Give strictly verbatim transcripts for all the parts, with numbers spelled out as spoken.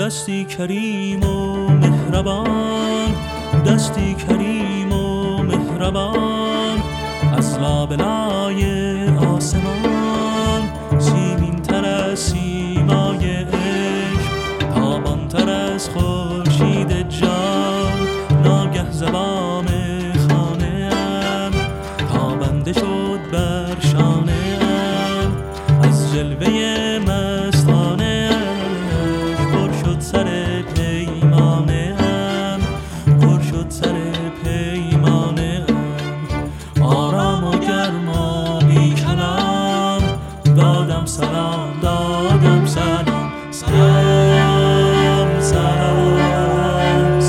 دستی کریم و مهربان، دستی کریم و مهربان، از لابلای آسمان، سیمین تر از سیمای عشق، تابان تر از خورشید جان. ناگه زبان خانه ام تابنده شد بر شانه ام، از جلوه مستانه ام پر شد سر پیمانه ام، پر شد سر پیمانه ام. آرام و گرم و بی کلام دادم سلام، دادم سلام، سلام سلام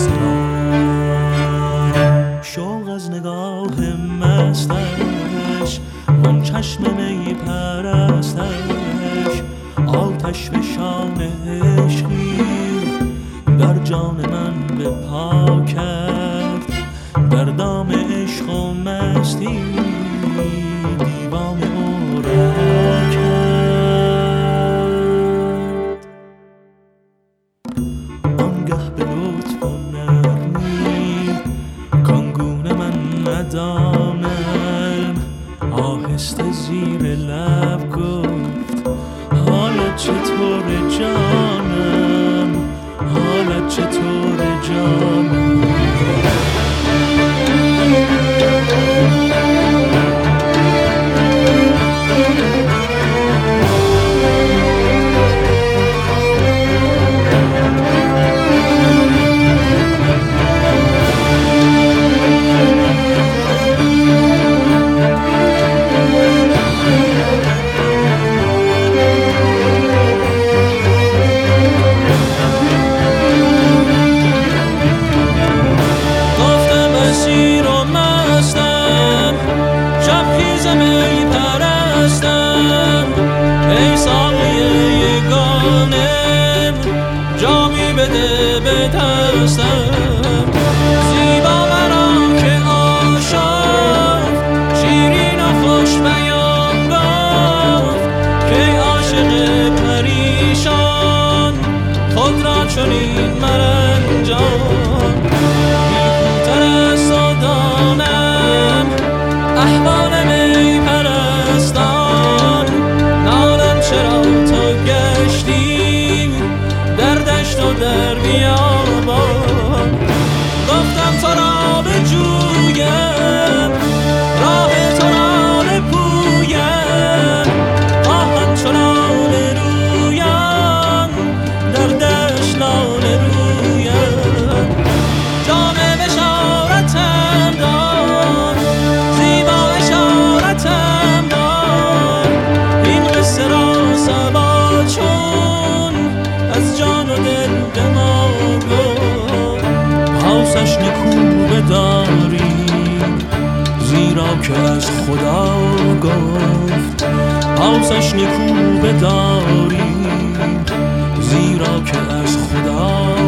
سلام. شوق از نگاه مستش، آن چشم می پرستش، آتش فشان عشقی در جان من به پا کرد. در دام عشق و مستی دیوان او رها کرد. آنگه به لطف و نرمی کانگونه من ندانم، آهسته زیر لب گفت حالت چطور جانم، حالت چطور جانم. جامی بده به دستم، زیبا مرا که عاشق، شیرین و خوش بیان گفت که عاشق پریشان خود را چنین مرنجان. بی‌خوتر است و دانم احوال می پرستان، نالم چرا تو گشتی در دشت و در بیابان. گفتم تو را بجویم، راه تو را بپویم، آهم چو لاله رویان در دشت لاله رویم. جام بشارتم دار، زیبا اشارتم دار، این قصه را صبا چون از جان و دل به ما گفت. پاسش نکو بداریم زیرا که از خدا گفت، پاسش نکو بداریم زیرا که از خدا